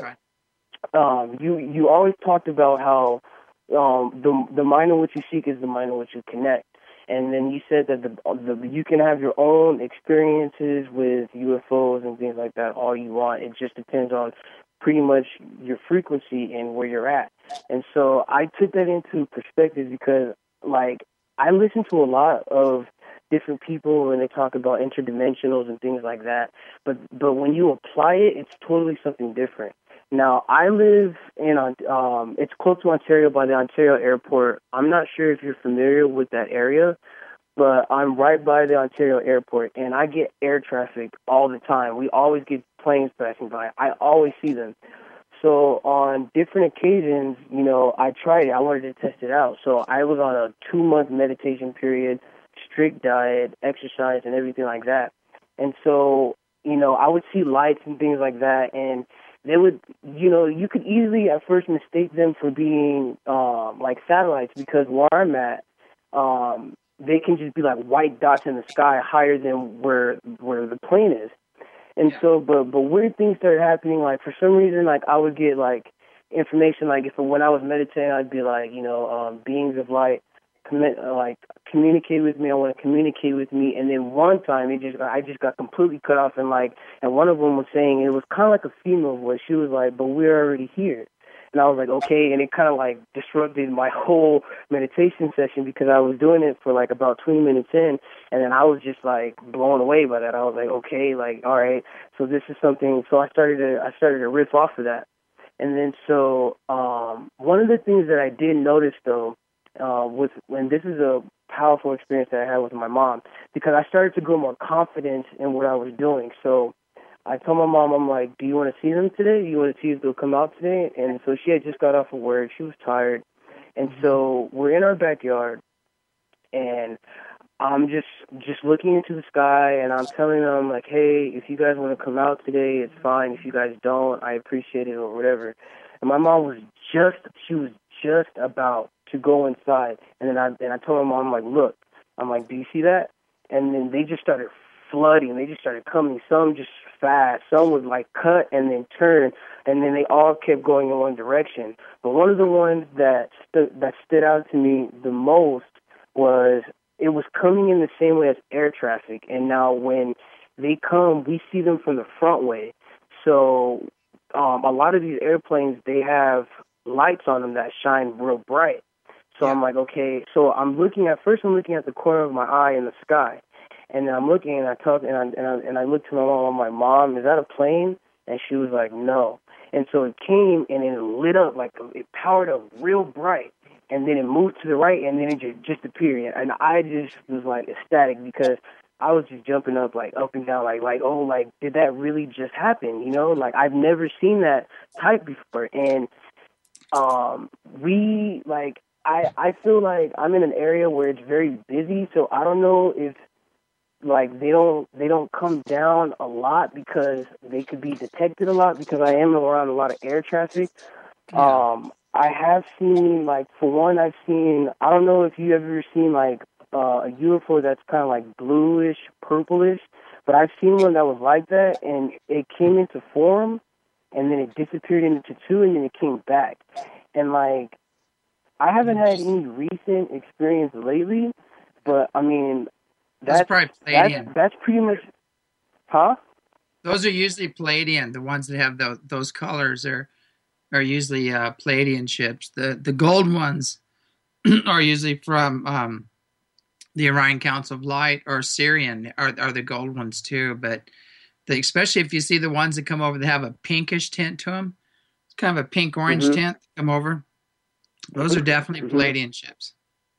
um, you, you always talked about how Um, the the mind in which you seek is the mind in which you connect. And then you said that the, the you can have your own experiences with U F Os and things like that all you want. It just depends on pretty much your frequency and where you're at. And so I took that into perspective because, like, I listen to a lot of different people when they talk about interdimensionals and things like that. But but when you apply it, it's totally something different. Now, I live in, um, it's close to Ontario by the Ontario airport. I'm not sure if you're familiar with that area, but I'm right by the Ontario airport, and I get air traffic all the time. We always get planes passing by. I always see them. So on different occasions, you know, I tried it. I wanted to test it out. So I was on a two-month meditation period, strict diet, exercise, and everything like that. And so, you know, I would see lights and things like that, and they would, you know, you could easily at first mistake them for being um, like satellites because where I'm at, um, they can just be like white dots in the sky higher than where where the plane is. And so, but but weird things started happening. Like for some reason, like I would get like information, like if when I was meditating, I'd be like, you know, um, beings of light, commit, like communicate with me. I want to communicate with me. And then one time, it just I just got completely cut off, and like, and one of them was saying it was kind of like a female voice. She was like, "But we're already here." And I was like, okay, and it kind of like disrupted my whole meditation session because I was doing it for like about twenty minutes in, and then I was just like blown away by that. I was like, okay, like, all right, so this is something. So I started to I started to riff off of that, and then so um, one of the things that I did notice though uh, was, and this is a powerful experience that I had with my mom, because I started to grow more confident in what I was doing. So I told my mom, I'm like, do you want to see them today? Do you want to see if they'll come out today? And so she had just got off of work. She was tired. And so we're in our backyard, and I'm just just looking into the sky, and I'm telling them, like, hey, if you guys want to come out today, it's fine. If you guys don't, I appreciate it or whatever. And my mom was just, she was just about to go inside. And then I, and I told my mom, I'm like, look, I'm like, do you see that? And then they just started flooding. They just started coming. Some just fast. Some would like cut and then turn, and then they all kept going in one direction. But one of the ones that stu- that stood out to me the most was it was coming in the same way as air traffic. And now when they come, we see them from the front way. So um, a lot of these airplanes, they have lights on them that shine real bright. So yeah. I'm like, okay. So I'm looking at first. I'm looking at the corner of my eye in the sky. And then I'm looking, and I talk, and I, and I and I looked to my mom. I'm like, Mom, is that a plane? And she was like, no. And so it came, and it lit up like it powered up real bright. and then it moved to the right, and then it just, just appeared. And I just was like ecstatic because I was just jumping up, like up and down, like, like, oh, like, did that really just happen? You know, like I've never seen that type before. And um, we, like, I, I feel like I'm in an area where it's very busy, so I don't know if, like, they don't they don't come down a lot because they could be detected a lot because I am around a lot of air traffic. Yeah. Um, I have seen, like, for one, I've seen, I don't know if you ever seen, like, uh, a U F O that's kind of like bluish, purplish, but I've seen one that was like that, and it came into form, and then it disappeared into two, and then it came back. And, like, I haven't had any recent experience lately, but, I mean, That's that's, probably that's, Palladian. that's pretty much, huh? Those are usually Palladian. The ones that have those those colors are are usually uh, Palladian ships. The the gold ones are usually from um, the Orion Council of Light, or Sirian are are the gold ones too. But the, especially if you see the ones that come over that have a pinkish tint to them, it's kind of a pink orange Mm-hmm. tint come over. Those are definitely Mm-hmm. Palladian ships.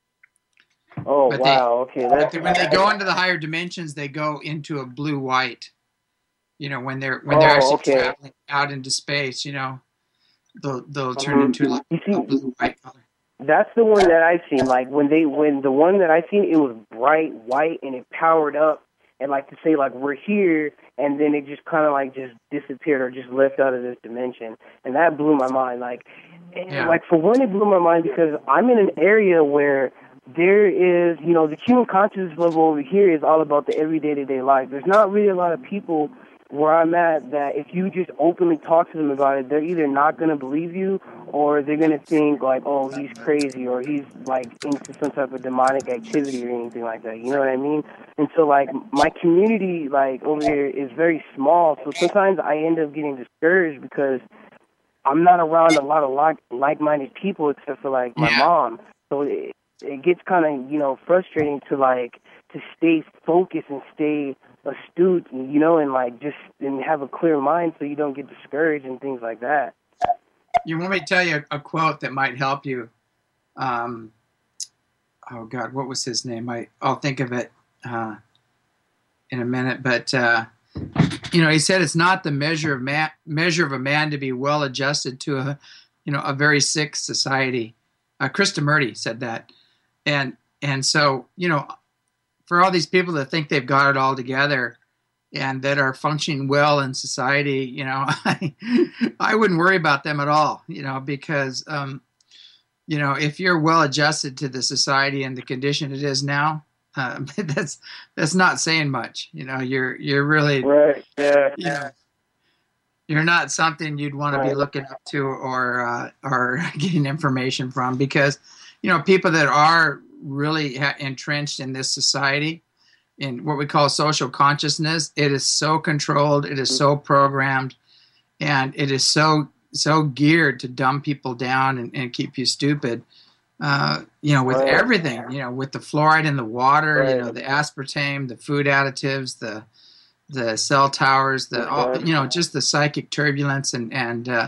Oh, But they, wow, okay. but That's, they, when they go into the higher dimensions, they go into a blue white. You know, when they're when they're oh, actually okay. traveling out into space, you know, they'll they'll turn Um, into like you a see, blue white color. that's the one that I've seen. Like when they, when the one that I seen, it was bright white and it powered up, and like to say like we're here, and then it just kind of like just disappeared or just left out of this dimension, and that blew my mind. Like, Yeah. like for one, it blew my mind because I'm in an area where there is, you know, the human consciousness level over here is all about the everyday to day life. There's not really a lot of people where I'm at that if you just openly talk to them about it, they're either not going to believe you or they're going to think like, oh, he's crazy or he's like into some type of demonic activity or anything like that. You know what I mean? And so like my community like over here is very small. So sometimes I end up getting discouraged because I'm not around a lot of like, like-minded people except for like my Yeah. mom. So it, it gets kind of, you know, frustrating to like to stay focused and stay astute, you know, and like just and have a clear mind so you don't get discouraged and things like that. You want me to tell you a, a quote that might help you? Um, oh God, what was his name? I I'll think of it uh, in a minute. But uh, you know, he said it's not the measure of man, measure of a man to be well adjusted to a, you know, a very sick society. Uh, Krishnamurti said that, and and so you know, for all these people that think they've got it all together and that are functioning well in society, you know, I, I wouldn't worry about them at all, you know, because, um, you know, if you're well adjusted to the society and the condition it is now, uh, that's that's not saying much. You know, you're you're really, right, yeah, you know, you're not something you'd want to be right. looking up to or uh, or getting information from, because, you know, people that are really ha- entrenched in this society, in what we call social consciousness, it is so controlled, it is so programmed, and it is so so geared to dumb people down and, and keep you stupid. Uh, you know, with Right. everything, you know, with the fluoride in the water, Right. you know, the aspartame, the food additives, the the cell towers, the all, Right. you know, just the psychic turbulence and and uh,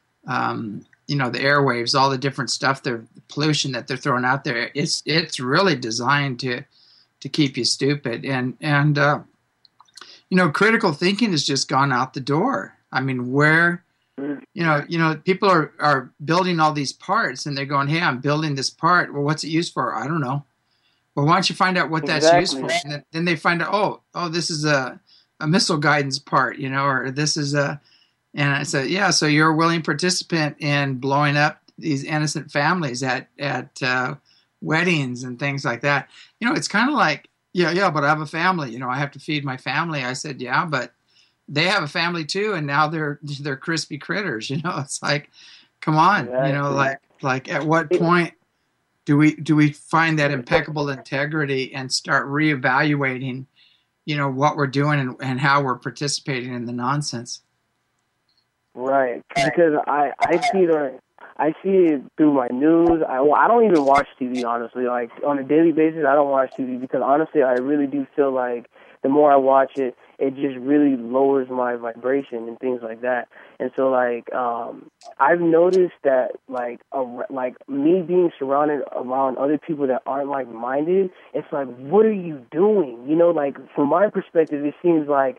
um, you know, the airwaves, all the different stuff, the pollution that they're throwing out there. It's it's really designed to to keep you stupid, and and uh, you know, critical thinking has just gone out the door. I mean, where you know, you know, people are are building all these parts, and they're going, "Hey, I'm building this part. Well, what's it used for? I don't know." Well, why don't you find out what that's Exactly. used for? And then, then they find out, oh, oh, this is a a missile guidance part, you know, or this is a. And I said, yeah, so you're a willing participant in blowing up these innocent families at at uh, weddings and things like that. You know, it's kind of like, yeah, yeah, but I have a family. You know, I have to feed my family. I said, yeah, but they have a family too, and now they're they're crispy critters. You know, it's like, come on, Exactly. you know, like like at what It, point do we do we find that impeccable integrity and start reevaluating, you know, what we're doing and, and how we're participating in the nonsense? right. Because I I see it I see it through my news. I well, I don't even watch T V honestly. Like on a daily basis, I don't watch T V because honestly, I really do feel like the more I watch it, it just really lowers my vibration and things like that. And so, like, um, I've noticed that, like, a, like me being surrounded around other people that aren't like-minded, it's like, what are you doing? You know, like, from my perspective, it seems like,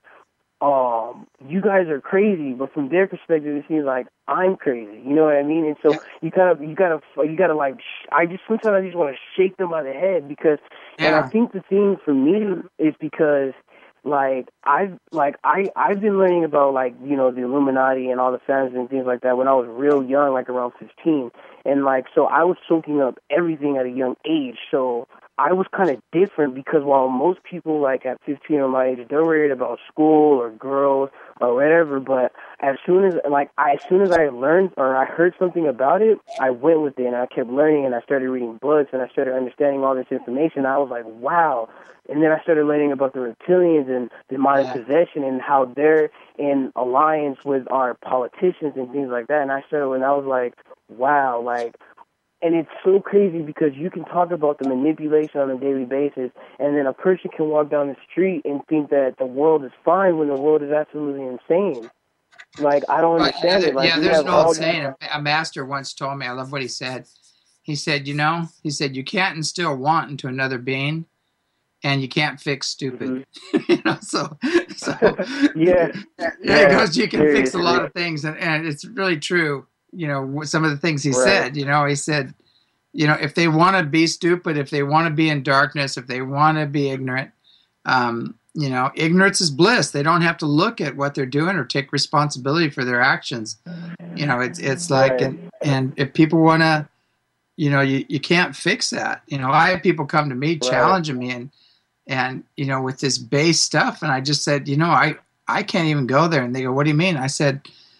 um, you guys are crazy, but from their perspective, it seems like I'm crazy. You know what I mean? And so you kind of, you gotta, you gotta like, sh- I just sometimes I just want to shake them by the head because, Yeah. and I think the thing for me is because, like I've like I I've been learning about like you know the Illuminati and all the families and things like that when I was real young, like around fifteen, and like so I was soaking up everything at a young age. So I was kind of different because while most people like at fifteen or my age, they're worried about school or girls or whatever, but as soon as like I, as soon as I learned or I heard something about it, I went with it and I kept learning and I started reading books and I started understanding all this information. I was like, wow. And then I started learning about the reptilians and demonic Yeah. possession and how they're in alliance with our politicians and things like that. And I started when I was like, wow, like. And it's so crazy because you can talk about the manipulation on a daily basis, and then a person can walk down the street and think that the world is fine when the world is absolutely insane. Like, I don't But yeah, understand there, it. Like, yeah, we there's have an old all saying. A, a master once told me. I love what he said. He said, you know, he said you can't instill want into another being, and you can't fix stupid. Mhm. you know, so so yeah, yeah, yeah, he goes, you can fix a seriously. lot of things, and, and it's really true. You know, some of the things he Right. said. You know, he said, you know, if they want to be stupid, if they want to be in darkness, if they want to be ignorant, um, you know, ignorance is bliss. They don't have to look at what they're doing or take responsibility for their actions. You know, it's it's like, Right. and, and if people want to, you know, you, you can't fix that. You know, I have people come to me Right. challenging me and, and, you know, with this base stuff. And I just said, you know, I, I can't even go there. And they go, what do you mean? I said,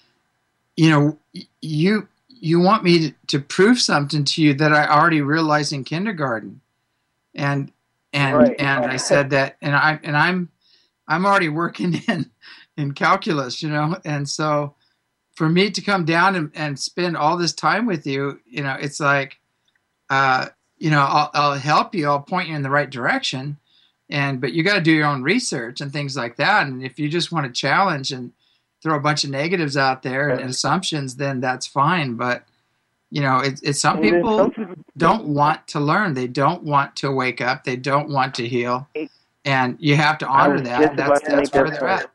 you know, you, you want me to, to prove something to you that I already realized in kindergarten. And, and, Right. and I said that, and I, and I'm, I'm already working in, in calculus, you know? And so for me to come down and, and spend all this time with you, you know, it's like, uh, you know, I'll, I'll help you. I'll point you in the right direction. And, but you got to do your own research and things like that. And if you just want to challenge and throw a bunch of negatives out there and, and assumptions, then that's fine. But, you know, it's, it's some And then people some people, don't want to learn. They don't want to wake up. They don't want to heal. And you have to I honor was that. just That's, about to that's make where that they're point. at.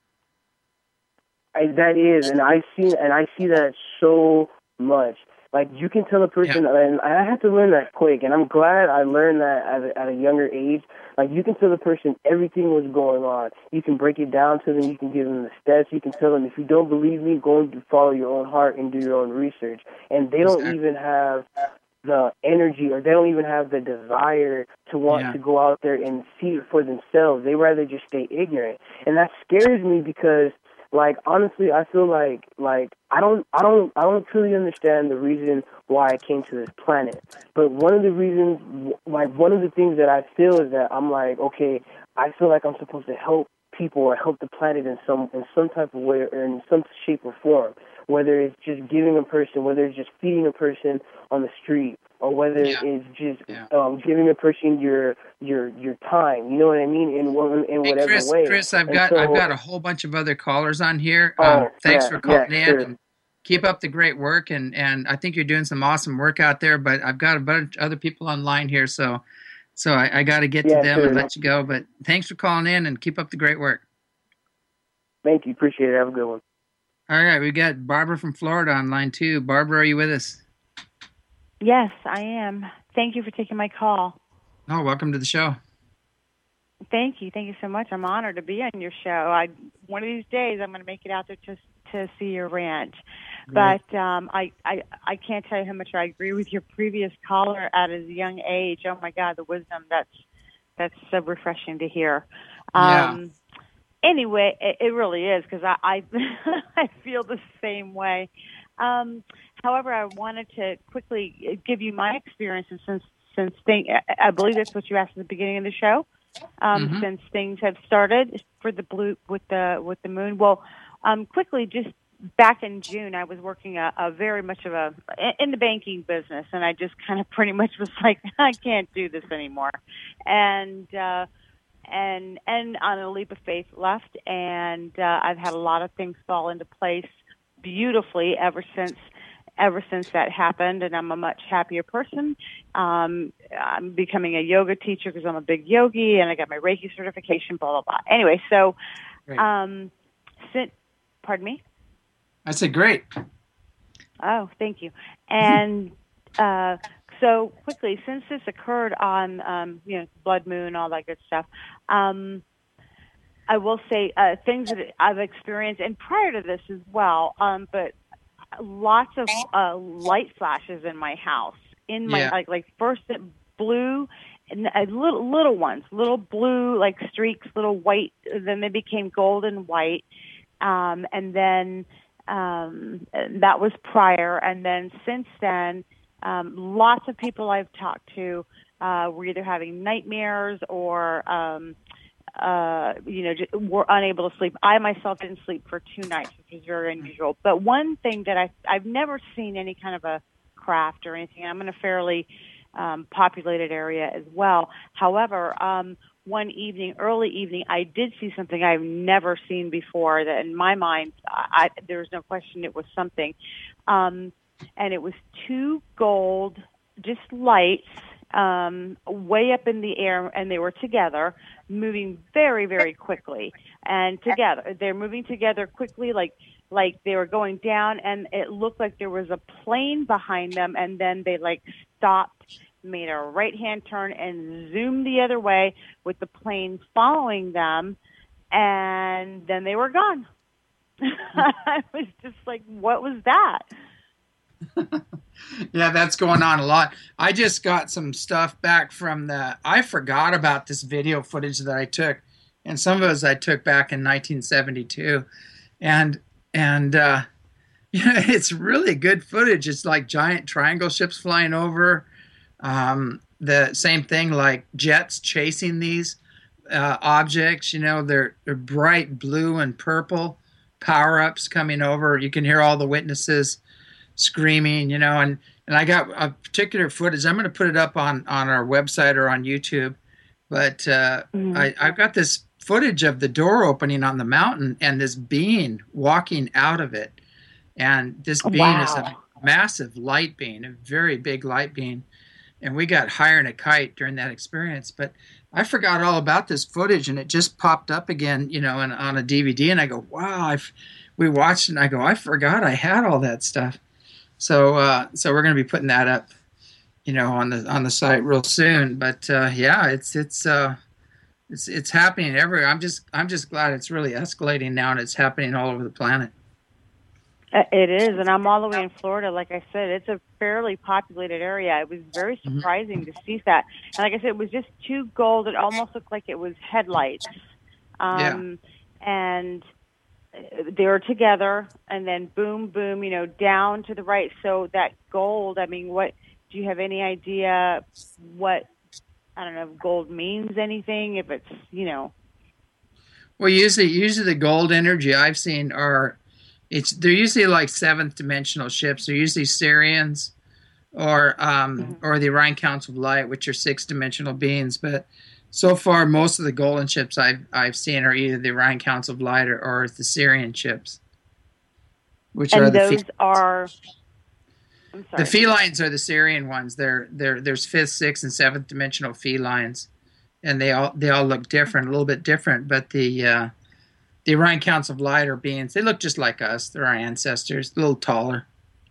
I, that is, and I see, and I see that so much. Like, you can tell a person, Yeah. and I had to learn that quick, and I'm glad I learned that at a, at a younger age. Like, you can tell the person everything was going on. You can break it down to them. You can give them the steps. You can tell them, if you don't believe me, go and follow your own heart and do your own research. And they don't Exactly. even have the energy, or they don't even have the desire to want Yeah. to go out there and see it for themselves. They rather just stay ignorant. And that scares me because, like, honestly, I feel like like I don't I don't I don't truly understand the reason why I came to this planet. But one of the reasons, like one of the things that I feel is that I'm like, okay, I feel like I'm supposed to help people or help the planet in some in some type of way or in some shape or form. Whether it's just giving a person, whether it's just feeding a person on the street, or whether Yeah. it's just Yeah. um, giving a person your your your time. You know what I mean? In one in Hey, whatever Chris, way. Chris, I've And got so, I've got a whole bunch of other callers on here. oh, Um, thanks yeah, for calling yeah, in, sure. and keep up the great work. And and I think you're doing some awesome work out there. But I've got a bunch of other people online here, so so I, I got to get to Yeah, them sure. and let you go. But thanks for calling in, and keep up the great work. Thank you. Appreciate it. Have a good one. All right, we got Barbara from Florida on line two. Barbara, are you with us? Yes, I am. Thank you for taking my call. Oh, welcome to the show. Thank you. Thank you so much. I'm honored to be on your show. I one of these days I'm going to make it out there to to see your ranch. Great. But um, I, I I can't tell you how much I agree with your previous caller at a young age. Oh my God, the wisdom that's that's so refreshing to hear. Yeah. Um, anyway, it, it really is because I I, I feel the same way. Um, however, I wanted to quickly give you my experiences since since thing, I believe that's what you asked at the beginning of the show. Um, Mhm. Since things have started for the blue with the with the moon. Well, um, quickly, just back in June, I was working a, a very much of a in the banking business, and I just kind of pretty much was like, I can't do this anymore. And uh, and and on a leap of faith left, and uh, I've had a lot of things fall into place beautifully ever since ever since that happened, and I'm a much happier person. Um, I'm becoming a yoga teacher because I'm a big yogi, and I got my Reiki certification, blah, blah, blah. Anyway, so, um, sit, pardon me? I said great. Oh, thank you. And uh, so quickly, since this occurred on, um, you know, blood moon, all that good stuff, um, I will say uh, things that I've experienced, and prior to this as well, um, but lots of uh, light flashes in my house. In my yeah. like, like first it blue, and uh, little little ones, little blue like streaks, little white. Then they became golden white, um, and then um, that was prior. And then since then, um, lots of people I've talked to uh, were either having nightmares or um, uh, you know, just were unable to sleep. I myself didn't sleep for two nights, which is very unusual. But one thing that I, I've never seen any kind of a craft or anything. I'm in a fairly um, populated area as well. However, um, one evening, early evening, I did see something I've never seen before that in my mind, I, there was no question it was something. Um, and it was two gold, just lights, um, way up in the air, and they were together, moving very, very quickly. And together, they're moving together quickly, like like they were going down, and it looked like there was a plane behind them, and then they like stopped, made a right-hand turn, and zoomed the other way with the plane following them, and then they were gone. I was just like, what was that? Yeah, that's going on a lot. I just got some stuff back from the, I forgot about this video footage that I took, and some of it I took back in nineteen seventy-two. And, and, uh, you know, it's really good footage. It's like giant triangle ships flying over. Um, the same thing, like jets chasing these uh, objects. You know, they're, they're bright blue and purple power-ups coming over. You can hear all the witnesses screaming, you know, and, and I got a particular footage. I'm going to put it up on, on our website or on YouTube. But uh, mm-hmm. I, I've got this footage of the door opening on the mountain and this being walking out of it. And this being wow. is a massive light being, a very big light being. And we got higher than a kite during that experience. But I forgot all about this footage, and it just popped up again, you know, and on a D V D. And I go, wow, I've, we watched it, and I go, I forgot I had all that stuff. So, uh, so we're going to be putting that up, you know, on the on the site real soon. But uh, yeah, it's it's uh, it's it's happening everywhere. I'm just I'm just glad it's really escalating now, and it's happening all over the planet. It is, and I'm all the way in Florida. Like I said, it's a fairly populated area. It was very surprising mm-hmm. to see that. And like I said, it was just two gold. It almost looked like it was headlights. Um, yeah. And they were together, and then boom, boom, you know, down to the right. So that gold, I mean, what, do you have any idea what, I don't know, if gold means anything, if it's, you know. Well, usually, usually the gold energy I've seen are, it's, they're usually like seventh dimensional ships. They're usually Sirians or, um, mm-hmm. or the Orion Council of Light, which are six dimensional beings. But so far, most of the golden ships I've I've seen are either the Orion Council of Light or, or the Sirian ships, which and are the those fe- are. I'm sorry. The felines are the Sirian ones. They're they're there's fifth, sixth, and seventh dimensional felines, and they all they all look different, a little bit different. But the uh, the Orion Council of Light are beings. They look just like us. They're our ancestors, a little taller.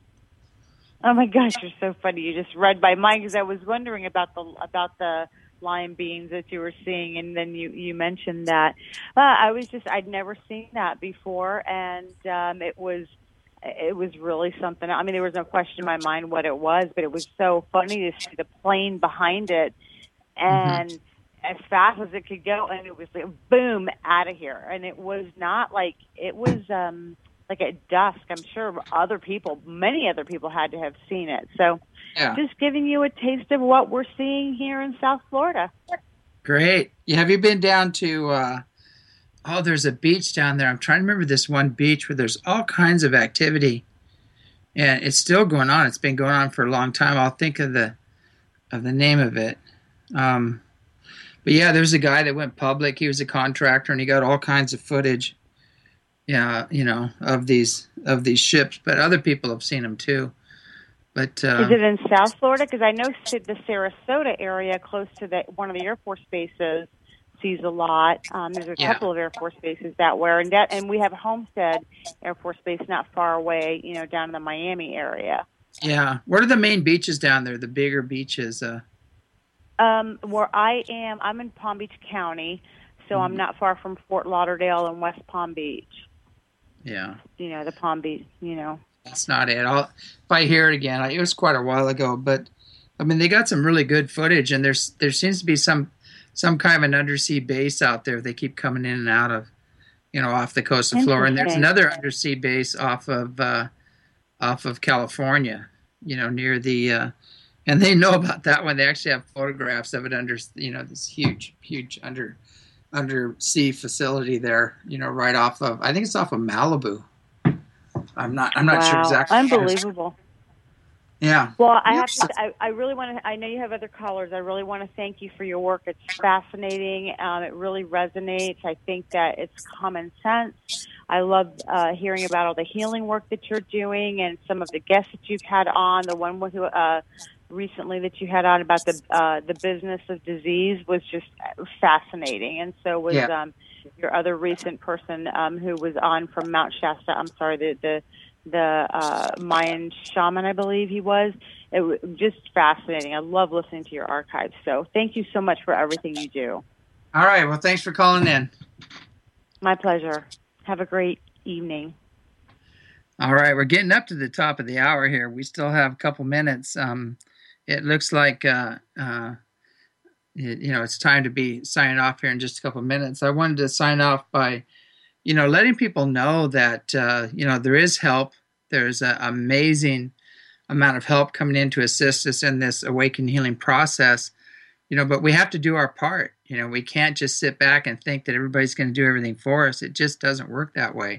Oh my gosh, you're so funny! You just read my mind because I was wondering about the about the. lion beings that you were seeing, and then you you mentioned that. Uh, I was just I'd never seen that before, and um, it was it was really something. I mean, there was no question in my mind what it was, but it was so funny to see the plane behind it, and mm-hmm. as fast as it could go, and it was like boom, out of here. And it was not like it was um, like at dusk. I'm sure other people, many other people, had to have seen it. So. Yeah. Just giving you a taste of what we're seeing here in South Florida. Great. Yeah, have you been down to, uh, oh, there's a beach down there. I'm trying to remember this one beach where there's all kinds of activity. And it's still going on. It's been going on for a long time. I'll think of the of the name of it. Um, But yeah, there's a guy that went public. He was a contractor, and he got all kinds of footage. Yeah, you know, of these of these ships. But other people have seen them too. But uh, is it in South Florida? Because I know the Sarasota area, close to the one of the Air Force bases, sees a lot. Um, there's a yeah. couple of Air Force bases that way, and that, and we have Homestead Air Force Base not far away. You know, down in the Miami area. Yeah. What are the main beaches down there? The bigger beaches. Uh, Um, where I am, I'm in Palm Beach County, so I'm not far from Fort Lauderdale and West Palm Beach. Yeah. You know, the Palm Beach, you know. That's not it. I'll, if I hear it again, I, it was quite a while ago, but I mean, they got some really good footage, and there's there seems to be some some kind of an undersea base out there. They keep coming in and out of, you know, off the coast of Florida. And there's another undersea base off of uh, off of California, you know, near the. Uh, And they know about that one. They actually have photographs of it under, you know, this huge, huge under, undersea facility there. You know, right off of, I think it's off of Malibu. I'm not, I'm not wow. sure exactly. Unbelievable. Yeah. Well, I have to. I, I really want to. I know you have other callers. I really want to thank you for your work. It's fascinating. Um, it really resonates. I think that it's common sense. I love uh, hearing about all the healing work that you're doing and some of the guests that you've had on. The one who. Uh, recently that you had on about the uh, the business of disease was just fascinating, and so was yeah. um, your other recent person um, who was on from Mount Shasta. I'm sorry, the the the uh, Mayan shaman, I believe he was. It was just fascinating. I love listening to your archives. So thank you so much for everything you do. All right. Well, thanks for calling in. My pleasure. Have a great evening. All right. We're getting up to the top of the hour here. We still have a couple minutes. Um, It looks like, uh, uh, it, you know, it's time to be signing off here in just a couple of minutes. I wanted to sign off by, you know, letting people know that, uh, you know, there is help. There's an amazing amount of help coming in to assist us in this awakening healing process, you know, but we have to do our part. You know, we can't just sit back and think that everybody's going to do everything for us. It just doesn't work that way.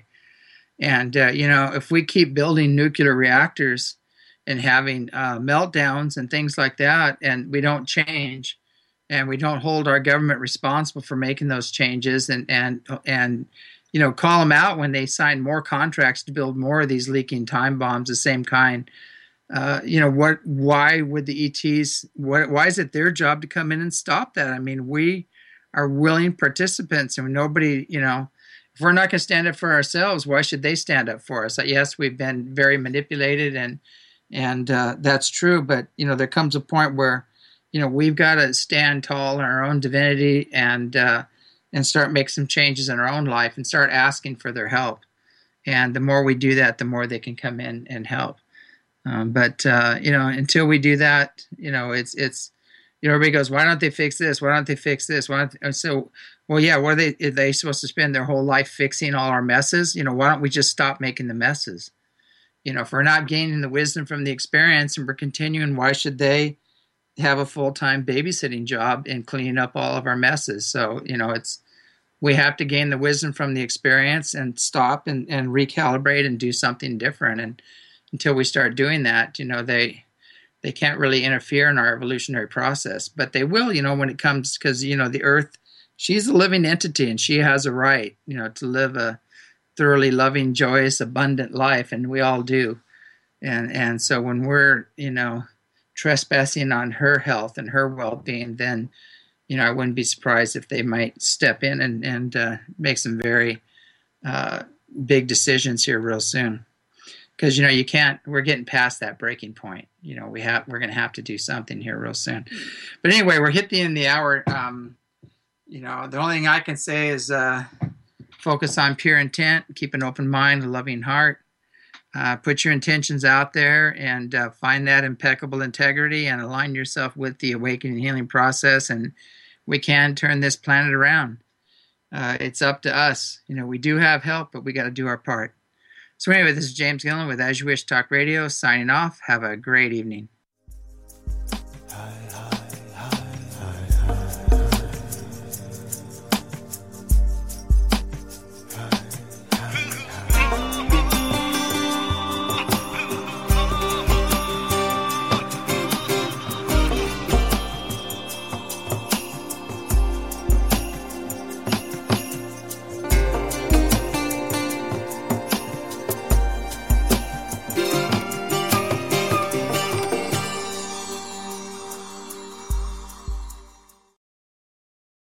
And, uh, you know, if we keep building nuclear reactors and having uh, meltdowns and things like that, and we don't change, and we don't hold our government responsible for making those changes, and and and you know, call them out when they sign more contracts to build more of these leaking time bombs, the same kind. Uh, you know what? Why would the E Ts? What? Why is it their job to come in and stop that? I mean, we are willing participants, and nobody, you know. If we're not going to stand up for ourselves, why should they stand up for us? Yes, we've been very manipulated, and and uh, that's true. But you know, there comes a point where, you know, we've got to stand tall in our own divinity and uh, and start making some changes in our own life and start asking for their help. And the more we do that, the more they can come in and help. Um, but uh, you know, until we do that, you know, it's it's you know, everybody goes, why don't they fix this? Why don't they fix this? Why don't they? So, well, yeah, what are they? Are they supposed to spend their whole life fixing all our messes? You know, why don't we just stop making the messes? You know, if we're not gaining the wisdom from the experience and we're continuing, why should they have a full-time babysitting job and cleaning up all of our messes? So, you know, it's we have to gain the wisdom from the experience and stop and, and recalibrate and do something different. And until we start doing that, you know, they they can't really interfere in our evolutionary process. But they will, you know, when it comes, because, you know, the Earth, she's a living entity and she has a right, you know, to live a thoroughly loving, joyous, abundant life, and we all do. And and so when we're, you know, trespassing on her health and her well-being, then, you know, I wouldn't be surprised if they might step in and, and uh, make some very uh, big decisions here real soon. Because, you know, you can't, we're getting past that breaking point. You know, we have, we're going to have to do something here real soon. But anyway, we're hitting the end of the hour. Um, you know, the only thing I can say is, uh, focus on pure intent, keep an open mind, a loving heart. Uh, put your intentions out there and uh, find that impeccable integrity and align yourself with the awakening healing process. And we can turn this planet around. Uh, it's up to us. You know, we do have help, but we got to do our part. So anyway, this is James Gillen with As You Wish Talk Radio signing off. Have a great evening. Hi, hi.